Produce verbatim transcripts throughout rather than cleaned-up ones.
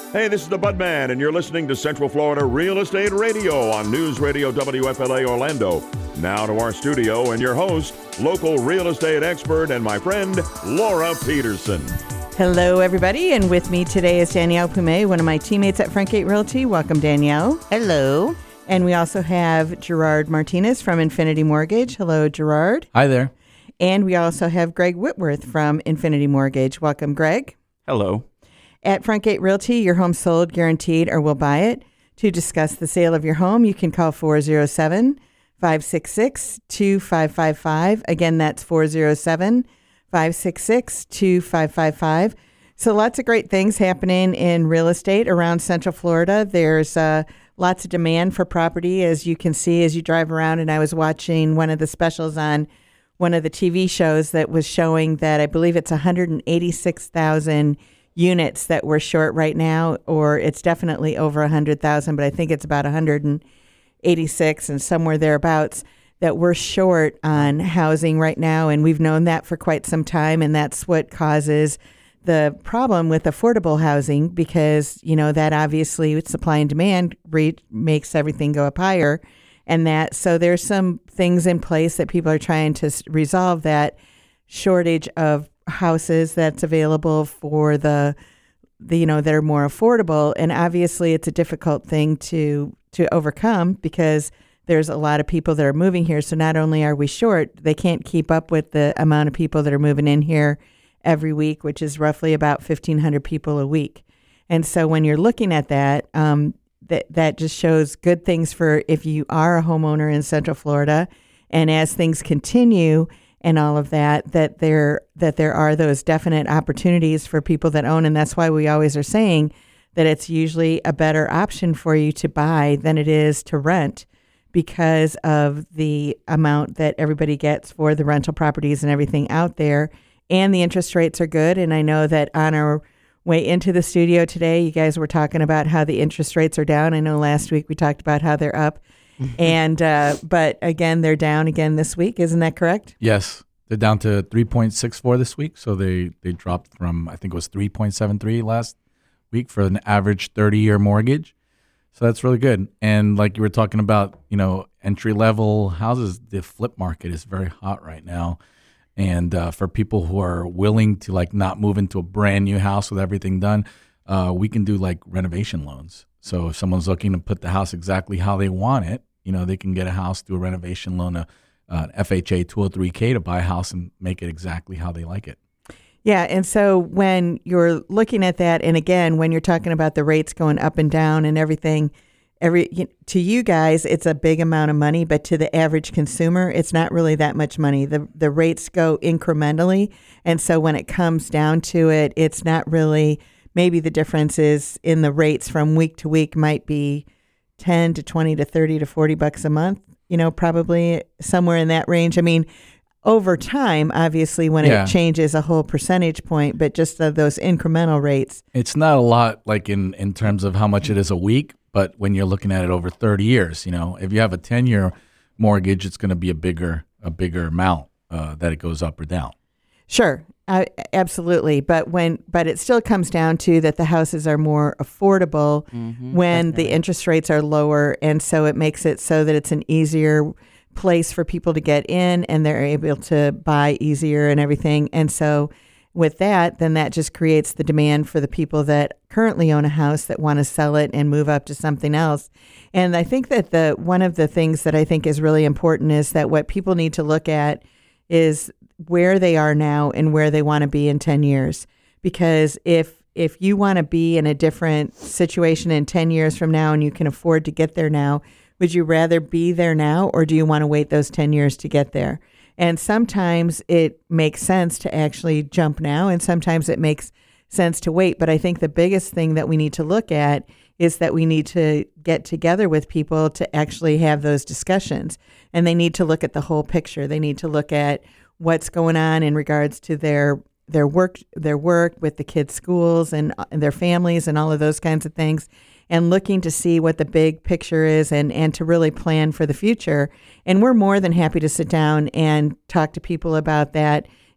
Hey, this is the Budman, and you're listening to Central Florida Real Estate Radio on News Radio W F L A Orlando. Now to our studio and your host, local real estate expert and my friend, Laura Peterson. Hello, everybody, and with me today is Danielle Pume, one of my teammates at Frontgate Realty. Welcome, Danielle. Hello. And we also have Gerard Martinez from Infinity Mortgage. Hello, Gerard. Hi there. And we also have Greg Whitworth from Infinity Mortgage. Welcome, Greg. Hello. At Frontgate Realty, your home sold, guaranteed, or we'll buy it. To discuss the sale of your home, you can call four oh seven, five six six, two five five five. Again, that's four oh seven, five six six, two five five five. So lots of great things happening in real estate around Central Florida. There's uh, lots of demand for property, as you can see as you drive around. And I was watching one of the specials on one of the T V shows that was showing that I believe it's one hundred eighty-six thousand units that we're short right now, or it's definitely over one hundred thousand, but I think it's about one hundred eighty-six and somewhere thereabouts that we're short on housing right now. And we've known that for quite some time. And that's what causes the problem with affordable housing, because, you know, that obviously with supply and demand rate makes everything go up higher. And that, so there's some things in place that people are trying to resolve that shortage of houses that's available for the, the, you know, that are more affordable. And obviously it's a difficult thing to, to overcome because there's a lot of people that are moving here. So not only are we short, they can't keep up with the amount of people that are moving in here every week, which is roughly about fifteen hundred people a week. And so when you're looking at that, um, that, that just shows good things for if you are a homeowner in Central Florida. And as things continue and all of that, that there that there are those definite opportunities for people that own. And that's why we always are saying that it's usually a better option for you to buy than it is to rent, because of the amount that everybody gets for the rental properties and everything out there. And the interest rates are good. And I know that on our way into the studio today, you guys were talking about how the interest rates are down. I know last week we talked about how they're up. and uh, but again, they're down again this week. Isn't that correct? Yes. They're down to three point six four this week. So they, they dropped from, I think it was three point seven three last week for an average thirty-year mortgage. So that's really good. And like you were talking about, you know, entry-level houses, the flip market is very hot right now. And uh, for people who are willing to like not move into a brand new house with everything done, uh, we can do like renovation loans. So if someone's looking to put the house exactly how they want it, you know, they can get a house through a renovation loan, a, uh, F H A two oh three K to buy a house and make it exactly how they like it. Yeah. And so when you're looking at that, and again, when you're talking about the rates going up and down and everything, every to you guys, it's a big amount of money, but to the average consumer, it's not really that much money. The the rates go incrementally. And so when it comes down to it, it's not really, maybe the difference is in the rates from week to week might be ten to twenty to thirty to forty bucks a month, you know, probably somewhere in that range. I mean, over time, obviously, when yeah. it changes a whole percentage point, but just the, those incremental rates. It's not a lot like in, in terms of how much it is a week, but when you're looking at it over thirty years, you know, if you have a ten-year mortgage, it's going to be a bigger a bigger amount uh, that it goes up or down. Sure, uh, absolutely. But when but it still comes down to that the houses are more affordable mm-hmm, when definitely. the interest rates are lower. And so it makes it so that it's an easier place for people to get in and they're able to buy easier and everything. And so with that, then that just creates the demand for the people that currently own a house that want to sell it and move up to something else. And I think that the one of the things that I think is really important is that what people need to look at is where they are now and where they want to be in ten years. Because if if you want to be in a different situation in ten years from now and you can afford to get there now, would you rather be there now or do you want to wait those ten years to get there? And sometimes it makes sense to actually jump now, and sometimes it makes sense to wait. But I think the biggest thing that we need to look at is that we need to get together with people to actually have those discussions. And they need to look at the whole picture. They need to look at what's going on in regards to their their work, their work with the kids' schools and, and their families and all of those kinds of things, and looking to see what the big picture is and, and to really plan for the future. And we're more than happy to sit down and talk to people about that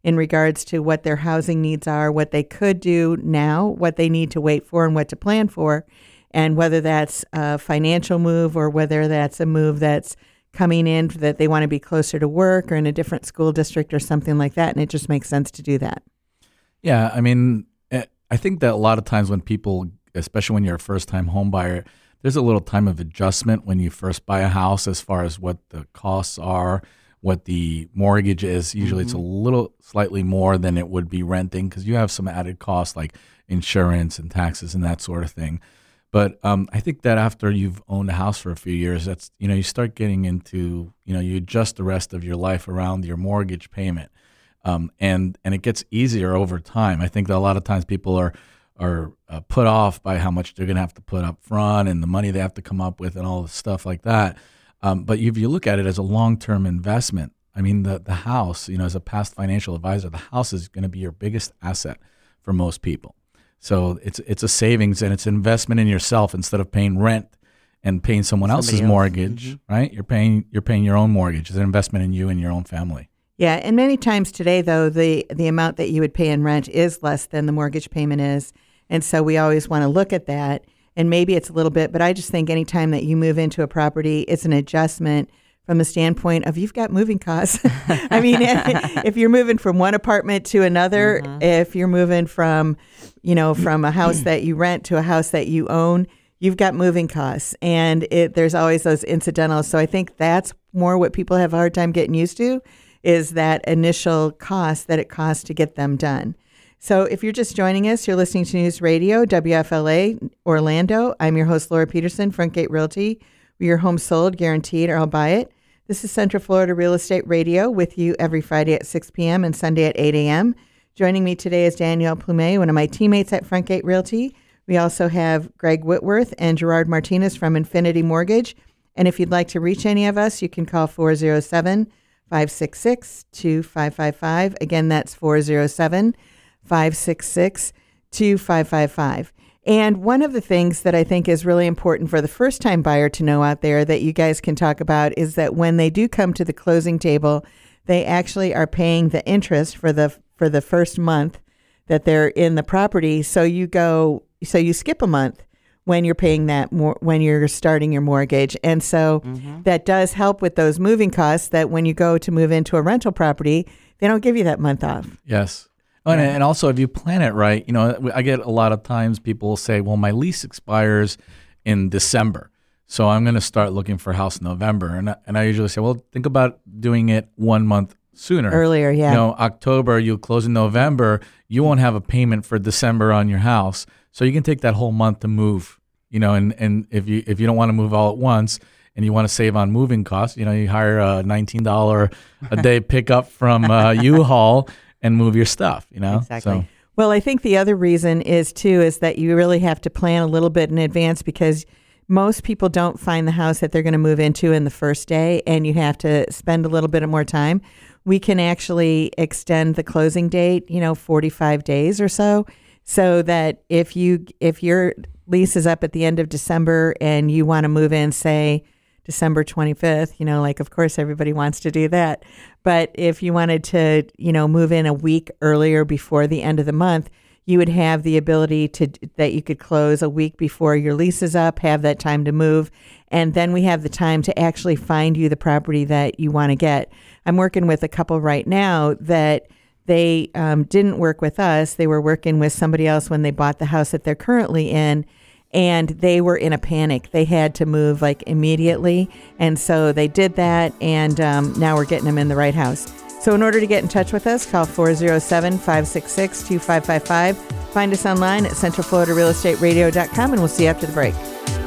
in regards to what their housing needs are, what they could do now, what they need to wait for, and what to plan for, and whether that's a financial move or whether that's a move that's coming in that they want to be closer to work or in a different school district or something like that, and it just makes sense to do that. Yeah, I mean, I think that a lot of times when people, especially when you're a first-time home buyer, there's a little time of adjustment when you first buy a house as far as what the costs are, what the mortgage is. Usually mm-hmm. it's a little slightly more than it would be renting because you have some added costs like insurance and taxes and that sort of thing. But um, I think that after you've owned a house for a few years, that's you know you start getting into you know you adjust the rest of your life around your mortgage payment, um, and and it gets easier over time. I think that a lot of times people are are uh, put off by how much they're going to have to put up front and the money they have to come up with and all the stuff like that. Um, but if you look at it as a long-term investment, I mean the the house, you know, as a past financial advisor, the house is going to be your biggest asset for most people. So it's it's a savings and it's an investment in yourself instead of paying rent and paying someone Somebody else's else. mortgage, Mm-hmm. right? You're paying you're paying your own mortgage. It's an investment in you and your own family. Yeah, and many times today, though, the, the amount that you would pay in rent is less than the mortgage payment is. And so we always want to look at that. And maybe it's a little bit, but I just think anytime that you move into a property, it's an adjustment from the standpoint of you've got moving costs. I mean, if you're moving from one apartment to another, mm-hmm. if you're moving from, you know, from a house that you rent to a house that you own, you've got moving costs, and it, there's always those incidentals. So I think that's more what people have a hard time getting used to is that initial cost that it costs to get them done. So if you're just joining us, you're listening to News Radio, W F L A, Orlando. I'm your host, Laura Peterson, Frontgate Realty. Your home sold, guaranteed, or I'll buy it. This is Central Florida Real Estate Radio with you every Friday at six p.m. and Sunday at eight a.m. Joining me today is Danielle Plumet, one of my teammates at Frontgate Realty. We also have Greg Whitworth and Gerard Martinez from Infinity Mortgage. And if you'd like to reach any of us, you can call four oh seven, five six six, two five five five. Again, that's four oh seven, five six six, two five five five. And one of the things that I think is really important for the first-time buyer to know out there that you guys can talk about is that when they do come to the closing table, they actually are paying the interest for the for the first month that they're in the property. So you go, so you skip a month when you're paying that more when you're starting your mortgage, and so mm-hmm. that does help with those moving costs. That when you go to move into a rental property, they don't give you that month off. Yes. Oh, and, and also, if you plan it right, you know, I get a lot of times people will say, well, my lease expires in December, so I'm going to start looking for a house in November. And I, and I usually say, well, think about doing it one month sooner. Earlier, yeah. You know, October, you'll close in November, you won't have a payment for December on your house, so you can take that whole month to move, you know, and, and if you if you don't want to move all at once and you want to save on moving costs, you know, you hire a nineteen dollars a day pickup from uh, U-Haul and move your stuff, you know? Exactly. So. Well, I think the other reason is, too, is that you really have to plan a little bit in advance because most people don't find the house that they're going to move into in the first day, and you have to spend a little bit more time. We can actually extend the closing date, you know, forty-five days or so, so that if you if your lease is up at the end of December and you want to move in, say, December twenty-fifth, you know, like, of course, everybody wants to do that. But if you wanted to, you know, move in a week earlier before the end of the month, you would have the ability to, that you could close a week before your lease is up, have that time to move. And then we have the time to actually find you the property that you want to get. I'm working with a couple right now that they um, didn't work with us. They were working with somebody else when they bought the house that they're currently in. And they were in a panic. They had to move like immediately. And so they did that. And um, now we're getting them in the right house. So in order to get in touch with us, call four oh seven, five six six, two five five five. Find us online at central florida real estate radio dot com, and we'll see you after the break.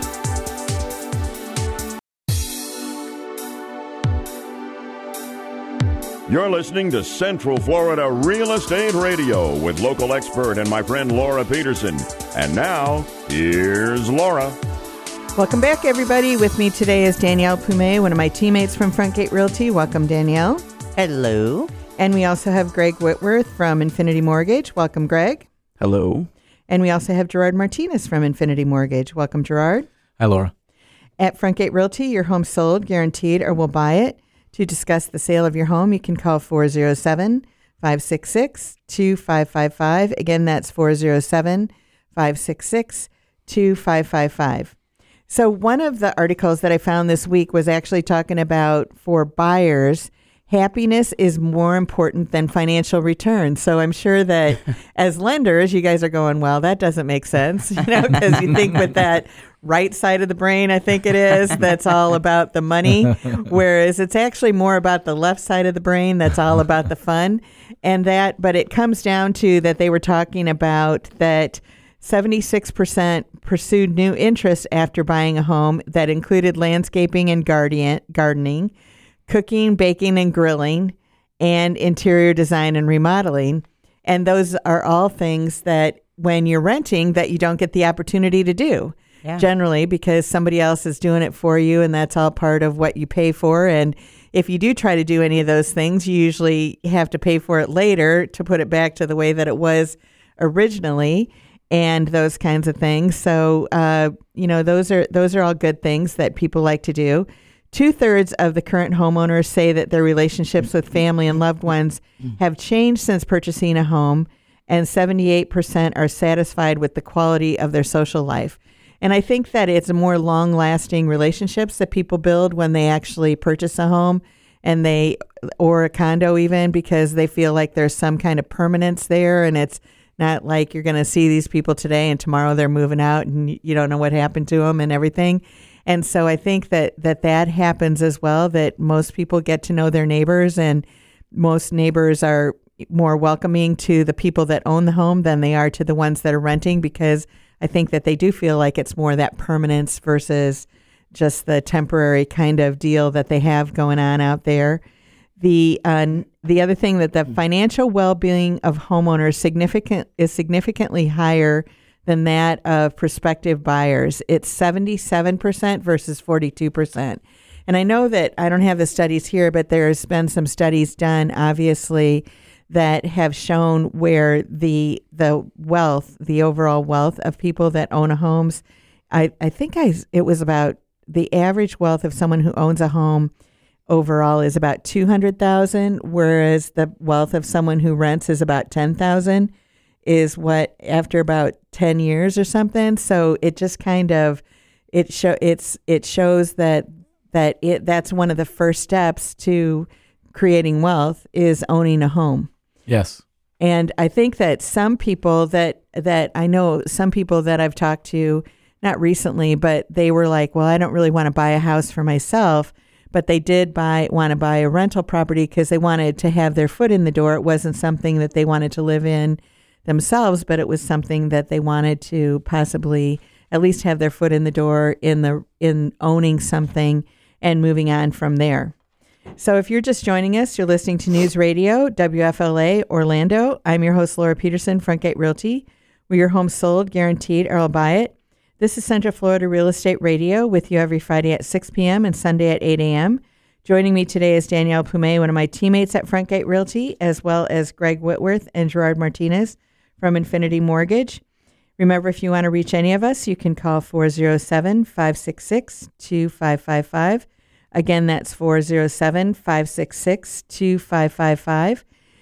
You're listening to Central Florida Real Estate Radio with local expert and my friend Laura Peterson. And now, here's Laura. Welcome back, everybody. With me today is Danielle Plumet, one of my teammates from Frontgate Realty. Welcome, Danielle. Hello. And we also have Greg Whitworth from Infinity Mortgage. Welcome, Greg. Hello. And we also have Gerard Martinez from Infinity Mortgage. Welcome, Gerard. Hi, Laura. At Frontgate Realty, your home sold, guaranteed, or we'll buy it. To discuss the sale of your home, you can call four oh seven, five six six, two five five five. Again, that's four oh seven, five six six, two five five five. So one of the articles that I found this week was actually talking about, for buyers, happiness is more important than financial return. So I'm sure that as lenders, you guys are going, well, that doesn't make sense, you know, because you think with that right side of the brain, I think it is, that's all about the money, whereas it's actually more about the left side of the brain that's all about the fun. And that, but it comes down to that they were talking about that seventy-six percent pursued new interests after buying a home that included landscaping and guardian, gardening, cooking, baking, and grilling, and interior design and remodeling. And those are all things that when you're renting that you don't get the opportunity to do. Yeah. Generally, because somebody else is doing it for you, and that's all part of what you pay for. And if you do try to do any of those things, you usually have to pay for it later to put it back to the way that it was originally, and those kinds of things. So, uh, you know, those are those are all good things that people like to do. Two-thirds of the current homeowners say that their relationships with family and loved ones have changed since purchasing a home, and seventy-eight percent are satisfied with the quality of their social life. And I think that it's more long-lasting relationships that people build when they actually purchase a home, and they, or a condo even, because they feel like there's some kind of permanence there, and it's not like you're going to see these people today and tomorrow they're moving out and you don't know what happened to them and everything. And so I think that that, that happens as well, that most people get to know their neighbors, and most neighbors are more welcoming to the people that own the home than they are to the ones that are renting, because I think that they do feel like it's more that permanence versus just the temporary kind of deal that they have going on out there. The uh, the other thing, that the financial well-being of homeowners significant is significantly higher than that of prospective buyers. It's seventy-seven percent versus forty-two percent. And I know that I don't have the studies here, but there's been some studies done, obviously, that have shown where the the wealth, the overall wealth of people that own a homes, I, I think I it was about the average wealth of someone who owns a home overall is about two hundred thousand, whereas the wealth of someone who rents is about ten thousand, is what, after about ten years or something. So it just kind of, it show it's it shows that that it that's one of the first steps to creating wealth, is owning a home. Yes. And I think that some people that, that I know, some people that I've talked to, not recently, but they were like, well, I don't really want to buy a house for myself, but they did buy want to buy a rental property because they wanted to have their foot in the door. It wasn't something that they wanted to live in themselves, but it was something that they wanted to possibly at least have their foot in the door in the in owning something and moving on from there. So if you're just joining us, you're listening to News Radio, W F L A Orlando. I'm your host, Laura Peterson, Frontgate Realty. We're your home sold, guaranteed, or I'll buy it. This is Central Florida Real Estate Radio, with you every Friday at six p.m. and Sunday at eight a.m. Joining me today is Danielle Pume, one of my teammates at Frontgate Realty, as well as Greg Whitworth and Gerard Martinez from Infinity Mortgage. Remember, if you want to reach any of us, you can call four oh seven, five six six, two five five five. Again, that's four oh seven, five six six, two five five five.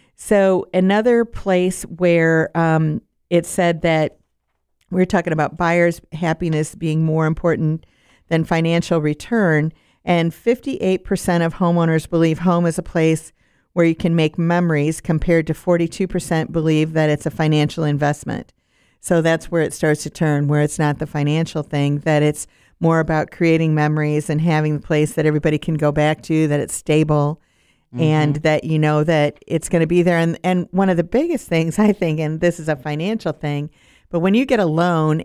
So another place where um, it said that we're talking about buyers' happiness being more important than financial return, and fifty-eight percent of homeowners believe home is a place where you can make memories, compared to forty-two percent believe that it's a financial investment. So that's where it starts to turn, where it's not the financial thing, that it's more about creating memories and having the place that everybody can go back to, that it's stable, mm-hmm. and that you know that it's going to be there. And, and one of the biggest things, I think, and this is a financial thing, but when you get a loan,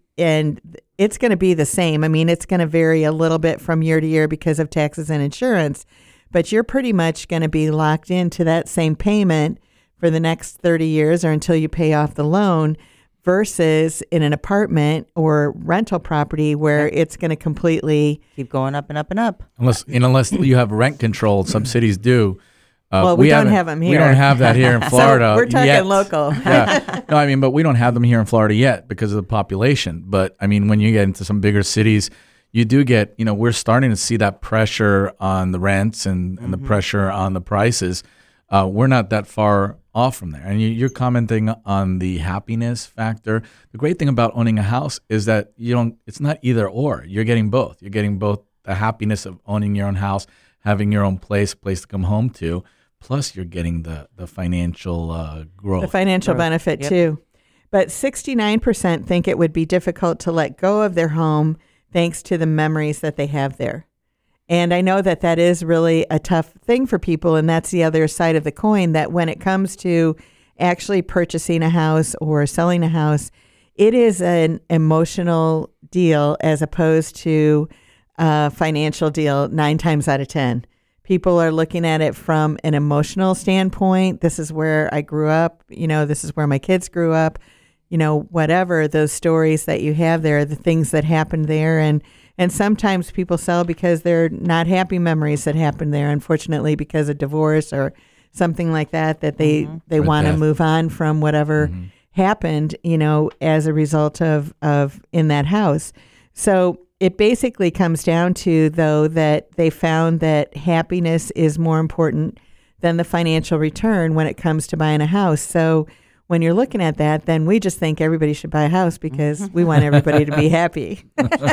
and it's going to be the same. I mean, it's going to vary a little bit from year to year because of taxes and insurance, but you're pretty much going to be locked into that same payment for the next thirty years, or until you pay off the loan, versus in an apartment or rental property where it's going to completely keep going up and up and up. Unless, and unless you have rent control, some cities do. Uh, well, we, we don't have them here. We don't have that here in Florida. So we're talking yet. local. Yeah. No, I mean, but we don't have them here in Florida yet because of the population. But I mean, when you get into some bigger cities, you do get, you know, we're starting to see that pressure on the rents and, and mm-hmm. the pressure on the prices. Uh, we're not that far off from there. And you, you're commenting on the happiness factor. The great thing about owning a house is that you don't. It's not either or. You're getting both. You're getting both the happiness of owning your own house, having your own place, place to come home to. Plus, you're getting the the financial uh, growth, the financial growth. benefit Yep. too. But sixty-nine percent think it would be difficult to let go of their home thanks to the memories that they have there. And I know that that is really a tough thing for people, and that's the other side of the coin, that when it comes to actually purchasing a house or selling a house, it is an emotional deal as opposed to a financial deal nine times out of ten. People are looking at it from an emotional standpoint. This is where I grew up. You know, this is where my kids grew up. You know, whatever, those stories that you have there, the things that happened there. And And sometimes people sell because they're not happy memories that happened there, unfortunately, because of divorce or something like that, that they, Mm-hmm. they Or want to death. move on from whatever Mm-hmm. happened, you know, as a result of, of in that house. So it basically comes down to, though, that they found that happiness is more important than the financial return when it comes to buying a house. So when you're looking at that, then we just think everybody should buy a house because we want everybody to be happy.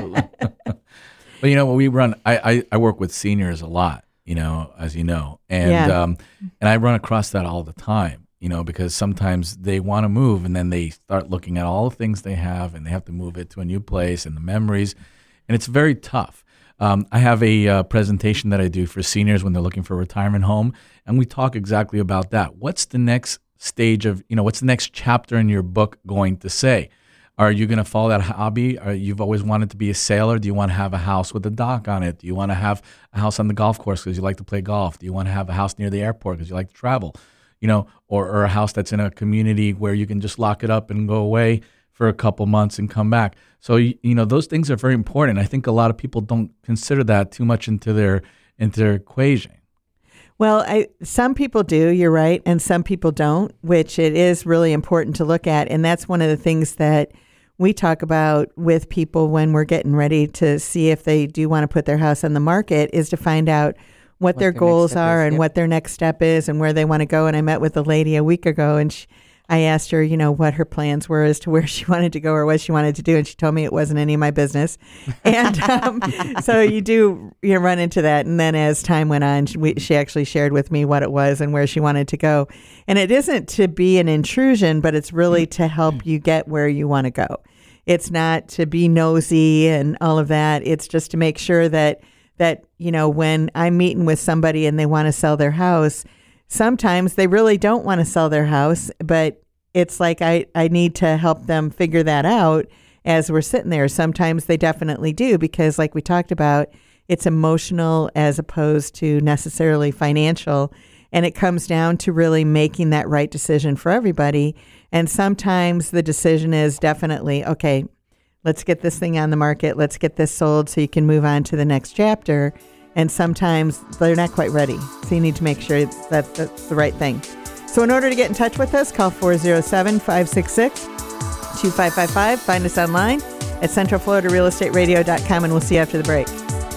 But you know, we run. I, I, I work with seniors a lot. You know, as you know, and Yeah. um, and I run across that all the time. You know, because sometimes they want to move, and then they start looking at all the things they have, and they have to move it to a new place, and the memories, and it's very tough. Um, I have a uh, presentation that I do for seniors when they're looking for a retirement home, and we talk exactly about that. What's the next stage of, you know, what's the next chapter in your book going to say? Are you going to follow that hobby? Are you've always wanted to be a sailor? Do you want to have a house with a dock on it? Do you want to have a house on the golf course because you like to play golf? Do you want to have a house near the airport because you like to travel? You know, or, or a house that's in a community where you can just lock it up and go away for a couple months and come back. So, you, you know, those things are very important. I think a lot of people don't consider that too much into their into their equation. Well, I, some people do, you're right, and some people don't, which it is really important to look at. And that's one of the things that we talk about with people when we're getting ready to see if they do want to put their house on the market, is to find out what, What their their next goals step are is, and yep. what their next step is and where they want to go. And I met with a lady a week ago, and she, I asked her, you know, what her plans were as to where she wanted to go or what she wanted to do. And she told me it wasn't any of my business. And um, so you do, you run into that. And then as time went on, she, we, she actually shared with me what it was and where she wanted to go. And it isn't to be an intrusion, but it's really to help you get where you want to go. It's not to be nosy and all of that. It's just to make sure that, that, you know, when I'm meeting with somebody and they want to sell their house, sometimes they really don't want to sell their house, but it's like I, I need to help them figure that out as we're sitting there. Sometimes they definitely do, because like we talked about, it's emotional as opposed to necessarily financial. And it comes down to really making that right decision for everybody. And sometimes the decision is definitely, okay, let's get this thing on the market. Let's get this sold so you can move on to the next chapter. And sometimes they're not quite ready. So you need to make sure that that's the right thing. So in order to get in touch with us, call four oh seven, five six six, two five five five. Find us online at central florida real estate radio dot com, and we'll see you after the break.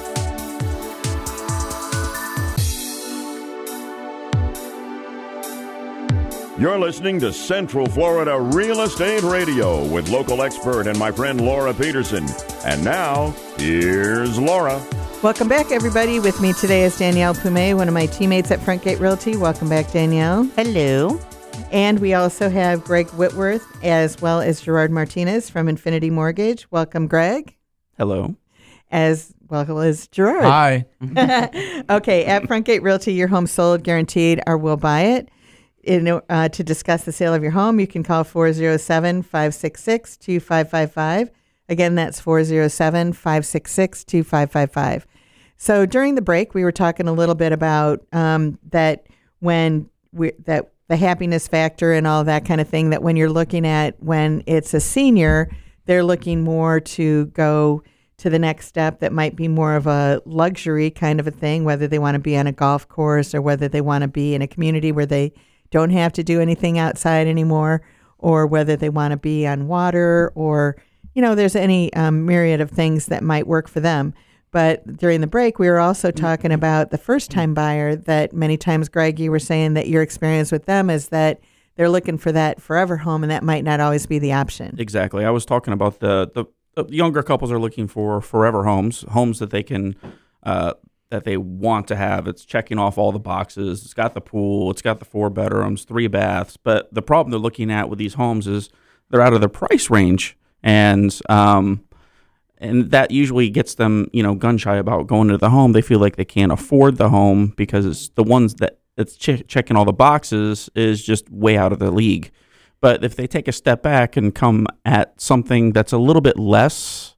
You're listening to Central Florida Real Estate Radio with local expert and my friend Laura Peterson. And now, here's Laura. Welcome back, everybody. With me today is Danielle Pume, one of my teammates at Frontgate Realty. Welcome back, Danielle. Hello. And we also have Greg Whitworth, as well as Gerard Martinez from Infinity Mortgage. Welcome, Greg. Hello. As well as Gerard. Hi. Okay, at Frontgate Realty, your home sold, guaranteed, or we'll buy it. In, uh, to discuss the sale of your home, you can call four oh seven, five six six, two five five five. Again, that's four oh seven, five six six, two five five five. So during the break, we were talking a little bit about um, that when we that the happiness factor and all that kind of thing, that when you're looking at when it's a senior, they're looking more to go to the next step that might be more of a luxury kind of a thing, whether they want to be on a golf course or whether they want to be in a community where they don't have to do anything outside anymore, or whether they want to be on water, or, you know, there's any um, myriad of things that might work for them. But during the break, we were also talking about the first-time buyer that many times, Greg, you were saying that your experience with them is that they're looking for that forever home, and that might not always be the option. Exactly. I was talking about the, the, the younger couples are looking for forever homes, homes that they can uh, that they want to have. It's checking off all the boxes. It's got the pool. It's got the four bedrooms, three baths. But the problem they're looking at with these homes is they're out of their price range, and um, and that usually gets them, you know, gun shy about going to the home. They feel like they can't afford the home because it's the ones that it's ch- checking all the boxes is just way out of the league. But if they take a step back and come at something that's a little bit less,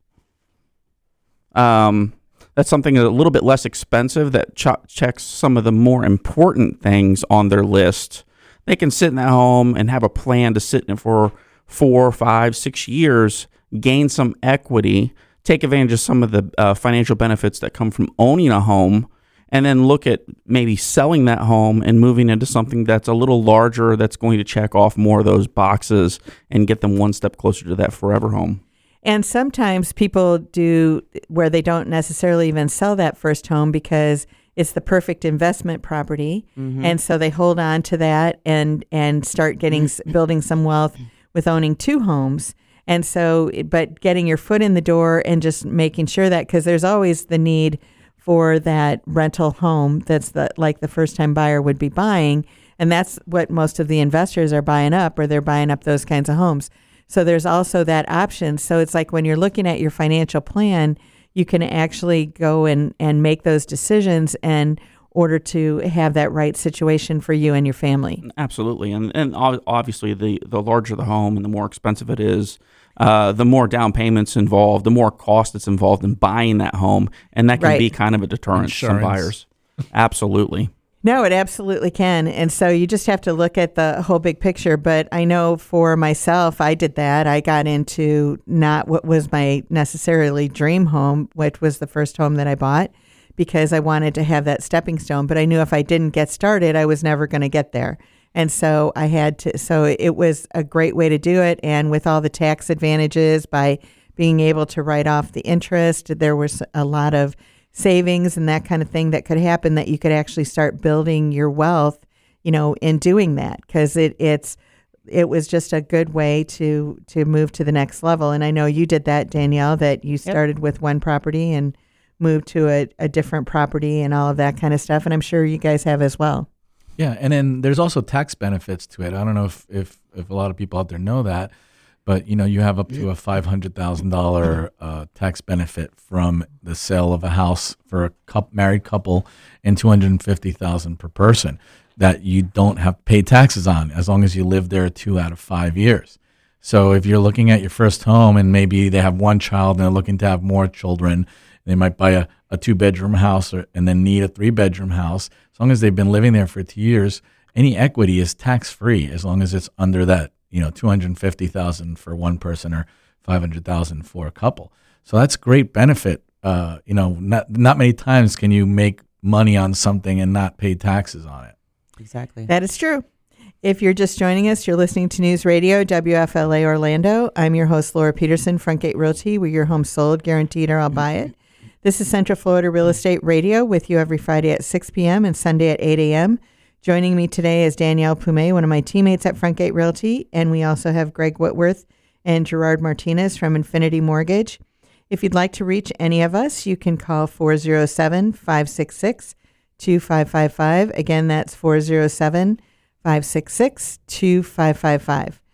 um, that's something a little bit less expensive that ch- checks some of the more important things on their list, they can sit in that home and have a plan to sit in it for four, five, six years, gain some equity, take advantage of some of the uh, financial benefits that come from owning a home, and then look at maybe selling that home and moving into something that's a little larger, that's going to check off more of those boxes and get them one step closer to that forever home. And sometimes people do where they don't necessarily even sell that first home because it's the perfect investment property. Mm-hmm. And so they hold on to that and, and start getting building some wealth with owning two homes. And so, but getting your foot in the door and just making sure that, because there's always the need for that rental home that's the like the first time buyer would be buying. And that's what most of the investors are buying up, or they're buying up those kinds of homes. So there's also that option. So it's like when you're looking at your financial plan, you can actually go and, and make those decisions in order to have that right situation for you and your family. Absolutely. And and obviously the, the larger the home and the more expensive it is, uh, the more down payments involved, the more cost that's involved in buying that home. And that can right. be kind of a deterrent to some buyers. Absolutely. No, it absolutely can. And so you just have to look at the whole big picture. But I know for myself, I did that. I got into not what was my necessarily dream home, which was the first home that I bought, because I wanted to have that stepping stone. But I knew if I didn't get started, I was never going to get there. And so I had to, so it was a great way to do it. And with all the tax advantages by being able to write off the interest, there was a lot of savings and that kind of thing that could happen, that you could actually start building your wealth, you know, in doing that, because it it's it was just a good way to to move to the next level. And I know you did that, Danielle, that you started yep. with one property and moved to a, a different property and all of that kind of stuff. And I'm sure you guys have as well. Yeah, and then there's also tax benefits to it. I don't know if if, if a lot of people out there know that, but you know, you have up to a five hundred thousand dollars uh, tax benefit from the sale of a house for a couple, married couple, and two hundred fifty thousand dollars per person that you don't have to pay taxes on as long as you live there two out of five years. So if you're looking at your first home and maybe they have one child and they're looking to have more children, they might buy a, a two-bedroom house or, and then need a three-bedroom house. As long as they've been living there for two years, any equity is tax-free as long as it's under that, you know, two hundred fifty thousand dollars for one person or five hundred thousand dollars for a couple. So that's great benefit. Uh, you know, not not many times can you make money on something and not pay taxes on it. Exactly. That is true. If you're just joining us, you're listening to News Radio W F L A Orlando. I'm your host, Laura Peterson, Frontgate Realty, where your home sold, guaranteed, or I'll buy it. This is Central Florida Real Estate Radio with you every Friday at six p.m. and Sunday at eight a.m. Joining me today is Danielle Pume, one of my teammates at Frontgate Realty, and we also have Greg Whitworth and Gerard Martinez from Infinity Mortgage. If you'd like to reach any of us, you can call four oh seven, five six six, two five five five. Again, that's four oh seven, five six six, two five five five.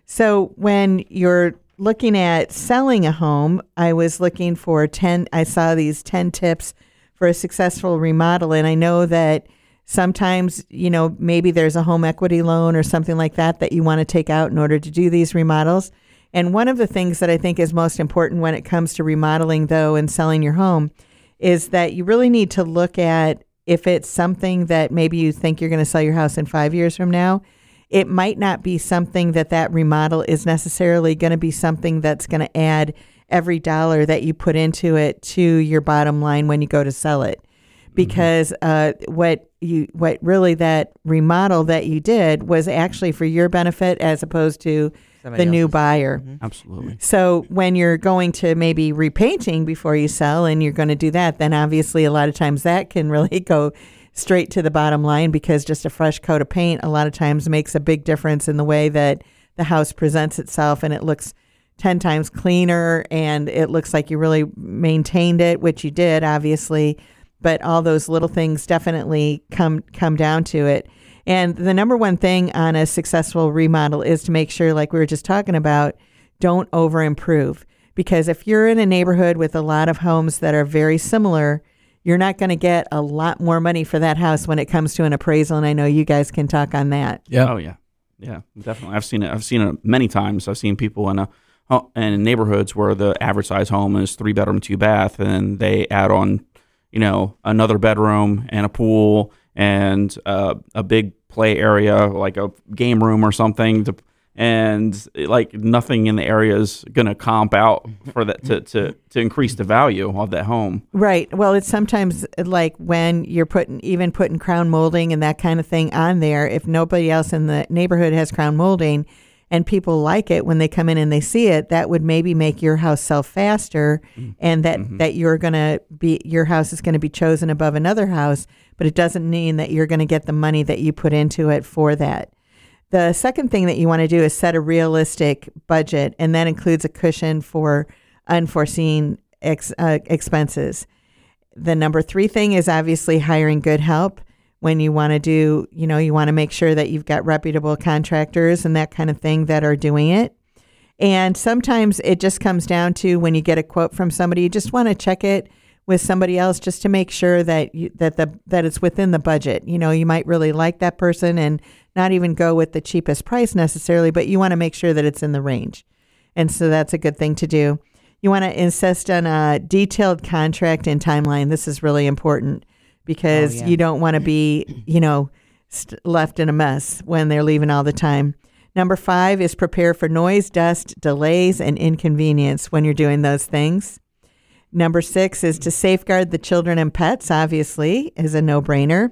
So when you're looking at selling a home, I was looking for ten, I saw these ten tips for a successful remodel, and I know that sometimes, you know, maybe there's a home equity loan or something like that that you want to take out in order to do these remodels. And one of the things that I think is most important when it comes to remodeling, though, and selling your home is that you really need to look at if it's something that maybe you think you're going to sell your house in five years from now. It might not be something that that remodel is necessarily going to be something that's going to add every dollar that you put into it to your bottom line when you go to sell it. Because uh, what you what really that remodel that you did was actually for your benefit as opposed to Somebody the new else's. buyer. Mm-hmm. Absolutely. So when you're going to maybe repainting before you sell and you're going to do that, then obviously a lot of times that can really go straight to the bottom line, because just a fresh coat of paint a lot of times makes a big difference in the way that the house presents itself, and it looks ten times cleaner, and it looks like you really maintained it, which you did, obviously. But all those little things definitely come come down to it. And the number one thing on a successful remodel is to make sure, like we were just talking about, don't over improve. Because if you're in a neighborhood with a lot of homes that are very similar, you're not going to get a lot more money for that house when it comes to an appraisal. And I know you guys can talk on that. Yeah. Oh yeah. Yeah, definitely. I've seen it. I've seen it many times. I've seen people in a in neighborhoods where the average size home is three bedroom, two bath, and they add on, you know, another bedroom and a pool and uh, a big play area, like a game room or something, to, and like nothing in the area is going to comp out for that to, to, to increase the value of that home. Right. Well, it's sometimes like when you're putting even putting crown molding and that kind of thing on there. If nobody else in the neighborhood has crown molding, and people like it when they come in and they see it, that would maybe make your house sell faster, mm-hmm. and that, mm-hmm. that you're going to be, your house is going to be chosen above another house, but it doesn't mean that you're going to get the money that you put into it for that. The second thing that you want to do is set a realistic budget, and that includes a cushion for unforeseen ex, uh, expenses. The number three thing is obviously hiring good help. When you want to do, you know, you want to make sure that you've got reputable contractors and that kind of thing that are doing it. And sometimes it just comes down to when you get a quote from somebody, you just want to check it with somebody else just to make sure that you, that the that it's within the budget. You know, you might really like that person and not even go with the cheapest price necessarily, but you want to make sure that it's in the range. And so that's a good thing to do. You want to insist on a detailed contract and timeline. This is really important, because oh, yeah. you don't want to be, you know, st- left in a mess when they're leaving all the time. Number five is prepare for noise, dust, delays, and inconvenience when you're doing those things. Number six is to safeguard the children and pets, obviously, is a no-brainer.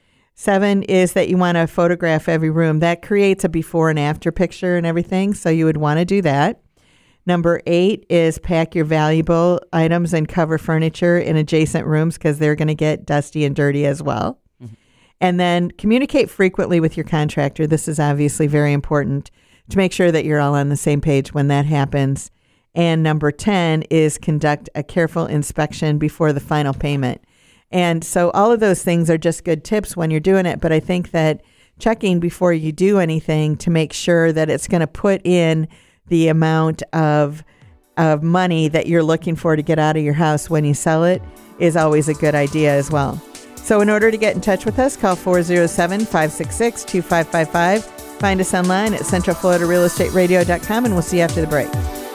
Seven is that you want to photograph every room. That creates a before and after picture and everything, so you would want to do that. Number eight is pack your valuable items and cover furniture in adjacent rooms, because they're going to get dusty and dirty as well. Mm-hmm. And then communicate frequently with your contractor. This is obviously very important to make sure that you're all on the same page when that happens. And number ten is conduct a careful inspection before the final payment. And so all of those things are just good tips when you're doing it. But I think that checking before you do anything to make sure that it's going to put in the amount of of money that you're looking for to get out of your house when you sell it is always a good idea as well. So in order to get in touch with us, call four oh seven, five six six, two five five five. Find us online at central florida real estate radio dot com, and we'll see you after the break.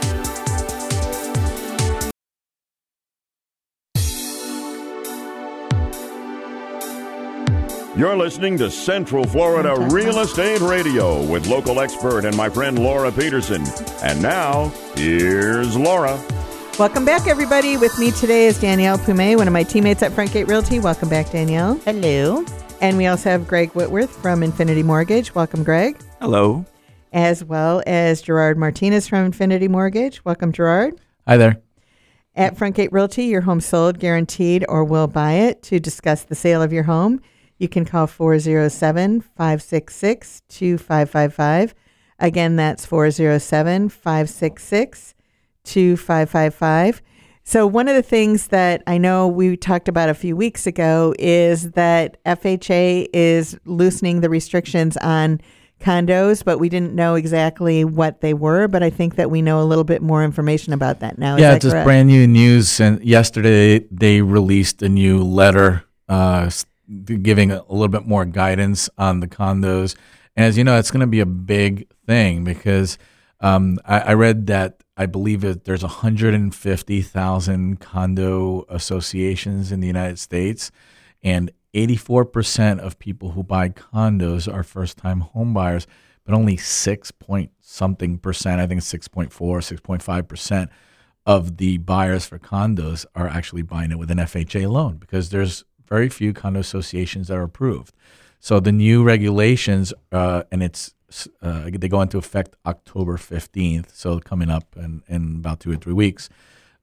You're listening to Central Florida Real Estate Radio with local expert and my friend Laura Peterson. And now, here's Laura. Welcome back, everybody. With me today is Danielle Pume, one of my teammates at Frontgate Realty. Welcome back, Danielle. Hello. And we also have Greg Whitworth from Infinity Mortgage. Welcome, Greg. Hello. As well as Gerard Martinez from Infinity Mortgage. Welcome, Gerard. Hi there. At Frontgate Realty, your home sold, guaranteed, or we'll buy it. To discuss the sale of your home, you can call four oh seven, five six six, two five five five. Again, that's four oh seven, five six six, two five five five. So one of the things that I know we talked about a few weeks ago is that F H A is loosening the restrictions on condos, but we didn't know exactly what they were. But I think that we know a little bit more information about that now. Yeah, Is it's that just correct? brand new news. And yesterday they released a new letter uh, giving a little bit more guidance on the condos. And as you know, it's going to be a big thing because um, I, I read that I believe that there's one hundred fifty thousand condo associations in the United States, and eighty-four percent of people who buy condos are first-time home buyers, but only six point something percent, I think it's six point four, six point five percent of the buyers for condos are actually buying it with an F H A loan because there's very few condo associations that are approved. So the new regulations, uh, and it's uh, they go into effect October fifteenth, so coming up in, in about two or three weeks.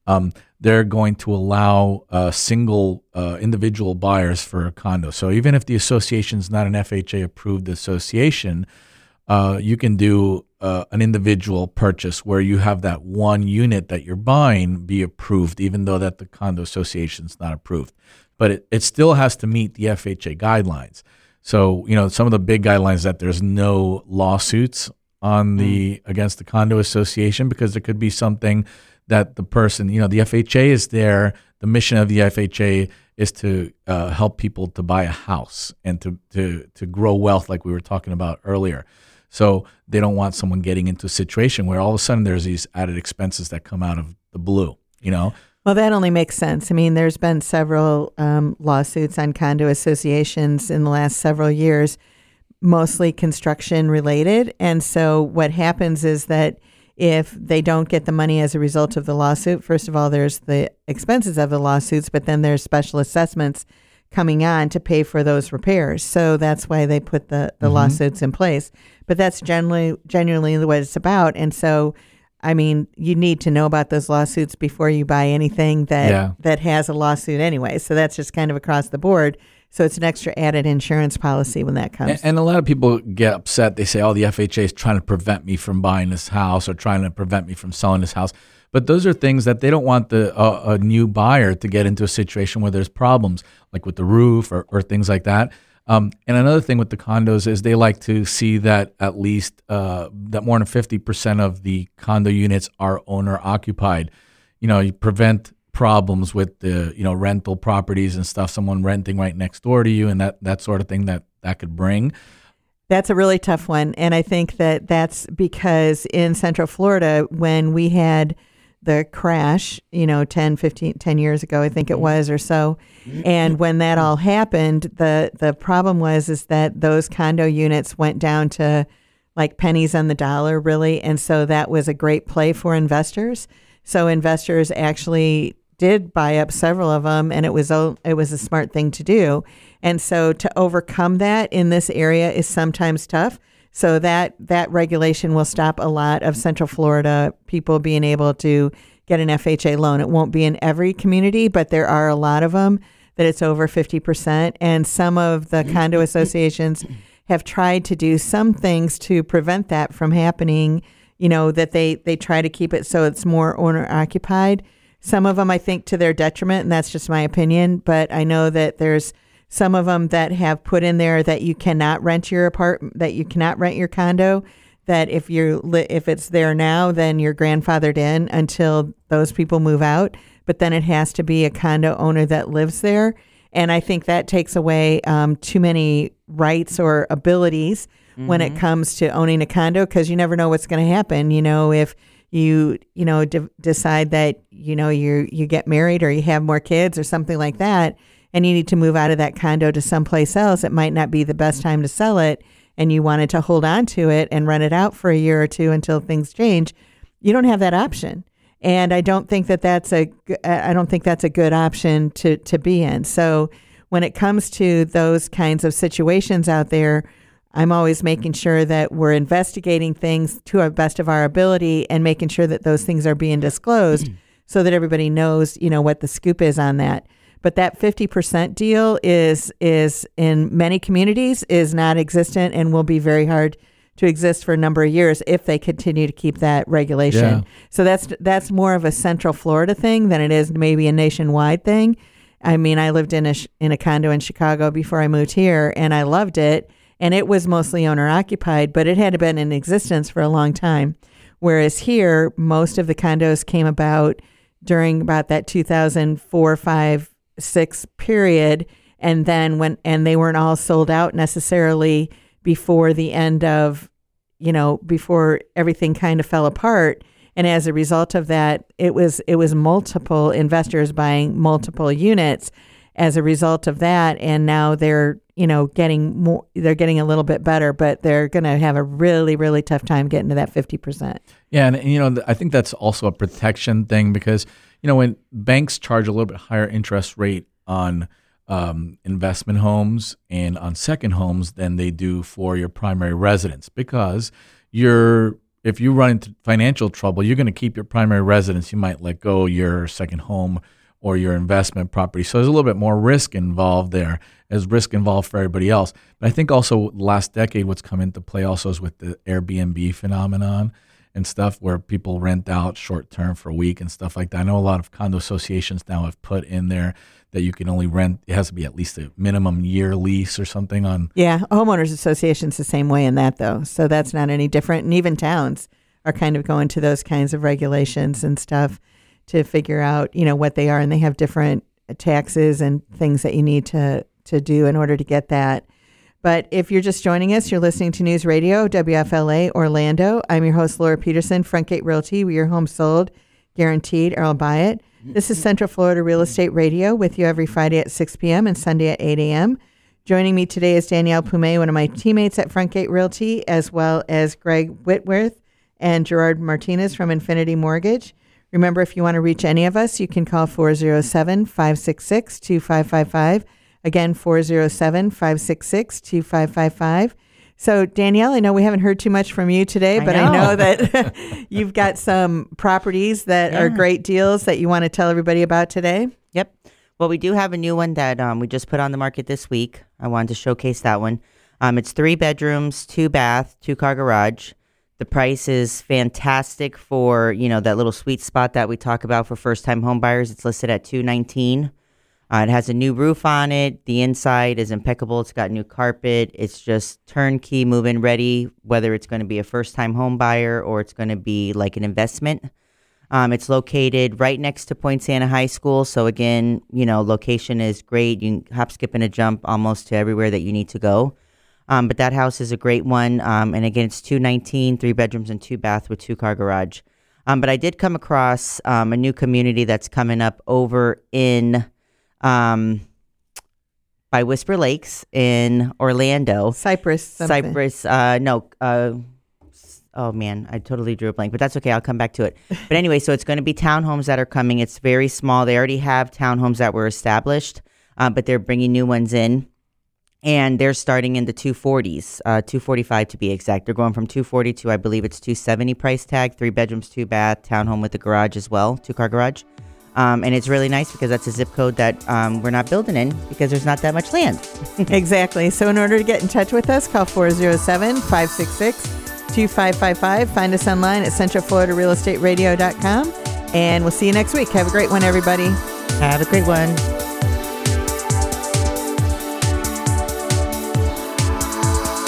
um, they're going to allow uh, single uh, individual buyers for a condo. So even if the association is not an F H A approved association, uh, you can do uh, an individual purchase where you have that one unit that you're buying be approved, even though that the condo association is not approved. But it, it still has to meet the F H A guidelines. So, you know, some of the big guidelines that there's no lawsuits on the mm. against the condo association, because there could be something that the person, you know, the F H A is there. The mission of the F H A is to uh, help people to buy a house and to, to, to grow wealth, like we were talking about earlier. So they don't want someone getting into a situation where all of a sudden there's these added expenses that come out of the blue, you know? Well, that only makes sense. I mean, there's been several um, lawsuits on condo associations in the last several years, mostly construction related. And so what happens is that if they don't get the money as a result of the lawsuit, first of all, there's the expenses of the lawsuits, but then there's special assessments coming on to pay for those repairs. So that's why they put the, the mm-hmm. lawsuits in place. But that's generally genuinely what it's about. And so, I mean, you need to know about those lawsuits before you buy anything that yeah. that has a lawsuit anyway. So that's just kind of across the board. So it's an extra added insurance policy when that comes. And, and a lot of people get upset. They say, oh, the F H A is trying to prevent me from buying this house or trying to prevent me from selling this house. But those are things that they don't want the uh, a new buyer to get into a situation where there's problems, like with the roof or, or things like that. Um, and another thing with the condos is they like to see that at least uh, that more than fifty percent of the condo units are owner occupied. You know, you prevent problems with the, you know, rental properties and stuff, someone renting right next door to you and that, that sort of thing that that could bring. That's a really tough one. And I think that that's because in Central Florida, when we had the crash, you know, ten, fifteen, ten years ago, I think it was or so. And when that all happened, the, the problem was is that those condo units went down to like pennies on the dollar, really. And so that was a great play for investors. So investors actually did buy up several of them, and it was a, it was a smart thing to do. And so to overcome that in this area is sometimes tough. So that that regulation will stop a lot of Central Florida people being able to get an F H A loan. It won't be in every community, but there are a lot of them that it's over fifty percent. And some of the condo associations have tried to do some things to prevent that from happening, you know, that they, they try to keep it so it's more owner occupied. Some of them, I think, to their detriment, and that's just my opinion. But I know that there's some of them that have put in there that you cannot rent your apartment, that you cannot rent your condo, that if you're li- if it's there now, then you're grandfathered in until those people move out. But then it has to be a condo owner that lives there. And I think that takes away um, too many rights or abilities mm-hmm. when it comes to owning a condo, because you never know what's going to happen. You know, if you, you know, de- decide that, you know, you you get married or you have more kids or something like that, and you need to move out of that condo to someplace else, it might not be the best time to sell it, and you wanted to hold on to it and rent it out for a year or two until things change. You don't have that option. And I don't think that that's a, I don't think that's a good option to, to be in. So when it comes to those kinds of situations out there, I'm always making sure that we're investigating things to our best of our ability and making sure that those things are being disclosed so that everybody knows, you know, what the scoop is on that. But that fifty percent deal is is in many communities is not existent and will be very hard to exist for a number of years if they continue to keep that regulation. Yeah. So that's that's more of a Central Florida thing than it is maybe a nationwide thing. I mean, I lived in a in a condo in Chicago before I moved here, and I loved it. And it was mostly owner occupied, but it had been in existence for a long time. Whereas here, most of the condos came about during about that two thousand four, five, six period, and then when and they weren't all sold out necessarily before the end of, you know, before everything kind of fell apart. And as a result of that, it was it was multiple investors buying multiple units as a result of that. And now they're, you know, getting more, they're getting a little bit better, but they're going to have a really, really tough time getting to that fifty percent. Yeah. And, and, you know, I think that's also a protection thing because, you know, when banks charge a little bit higher interest rate on um, investment homes and on second homes than they do for your primary residence, because you're if you run into financial trouble, you're going to keep your primary residence. You might let go your second home or your investment property. So there's a little bit more risk involved there, as risk involved for everybody else. But I think also last decade, what's come into play also is with the Airbnb phenomenon and stuff, where people rent out short term for a week and stuff like that. I know a lot of condo associations now have put in there that you can only rent, it has to be at least a minimum year lease or something on. Yeah, homeowners associations the same way in that, though. So that's not any different. And even towns are kind of going to those kinds of regulations and stuff to figure out, you know, what they are. And they have different taxes and things that you need to, to do in order to get that. But if you're just joining us, you're listening to News Radio, W F L A Orlando. I'm your host, Laura Peterson, Frontgate Realty. We are home sold, guaranteed, or I'll buy it. This is Central Florida Real Estate Radio with you every Friday at six p.m. and Sunday at eight a.m. Joining me today is Danielle Pume, one of my teammates at Frontgate Realty, as well as Greg Whitworth and Gerard Martinez from Infinity Mortgage. Remember, if you want to reach any of us, you can call four oh seven, five six six, two five five five. Again, four oh seven, five six six, two five five five. So, Danielle, I know we haven't heard too much from you today, I but know. I know that you've got some properties that Yeah. are great deals that you want to tell everybody about today. Yep. Well, we do have a new one that um, we just put on the market this week. I wanted to showcase that one. Um, it's three bedrooms, two bath, two car garage. The price is fantastic for, you know, that little sweet spot that we talk about for first time home buyers. It's listed at two nineteen. Uh, it has a new roof on it. The inside is impeccable. It's got new carpet. It's just turnkey, move-in ready, whether it's going to be a first-time home buyer or it's going to be like an investment. Um, it's located right next to Point Santa High School. So again, you know, location is great. You can hop, skip, and a jump almost to everywhere that you need to go. Um, but that house is a great one. Um, and again, it's two nineteen, three bedrooms and two bath with two car garage. Um, but I did come across um, a new community that's coming up over in um, by Whisper Lakes in Orlando. Cypress. Something. Cypress. Uh, no. Uh, oh man, I totally drew a blank, but that's okay. I'll come back to it. But anyway, so it's going to be townhomes that are coming. It's very small. They already have townhomes that were established, uh, but they're bringing new ones in. And they're starting in the two forties, uh, two forty-five to be exact. They're going from two forty to, I believe it's two seventy price tag, three bedrooms, two bath, townhome with a garage as well, two car garage. Um, and it's really nice because that's a zip code that um, we're not building in because there's not that much land. Exactly. So in order to get in touch with us, call four oh seven, five six six, two five five five. Find us online at central florida real estate radio dot com. And we'll see you next week. Have a great one, everybody. Have a great one.